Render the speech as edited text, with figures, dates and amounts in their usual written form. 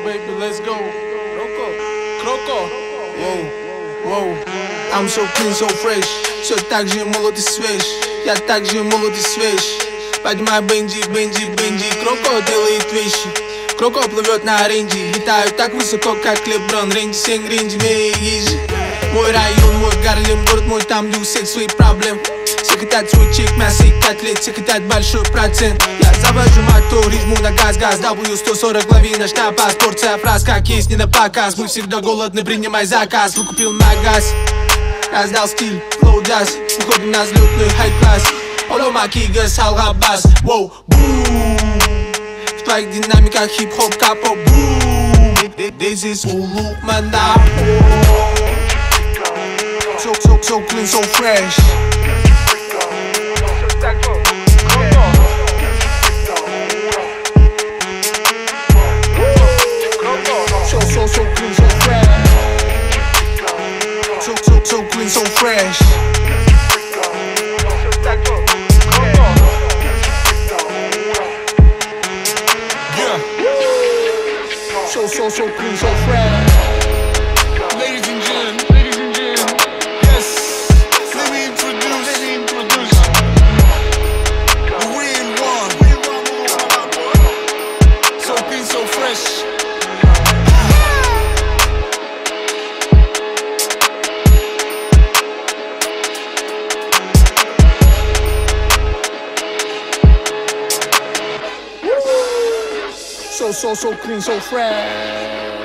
baby, let's go. Croco. Воу. I'm so clean, so fresh. Все так же молод и свеж. Я так же молод и свеж. Поднимай бенджи. Кроко делает вещи. Кроко плывет на оренде. Летаю так высоко, как Леброн. Рэнди, сень, рэнди, ежи. Мой район, мой Гарлем, город мой, там где у всех свои проблемы. Все хотят свой чек, мясо и котлет, все хотят большой процент. Я завожу мотор, жму на газ, W140, лови наш напас. Порция фраз, как есть, не на показ. Мы всегда голодны, принимай заказ. Выкупил на газ, раздал стиль, флоу джаз. Выходим на взлетный хай-класс. Оло макига, салга бас. Воу, бум. В твоих динамиках хип-хоп, капо, бум. This is Улук Мандапо. So clean, so fresh. So clean, so fresh. So clean, so fresh. Yeah. So clean, so fresh. Ladies and gentlemen, yes. Let me introduce the real one. So clean, so fresh. So clean, so fresh.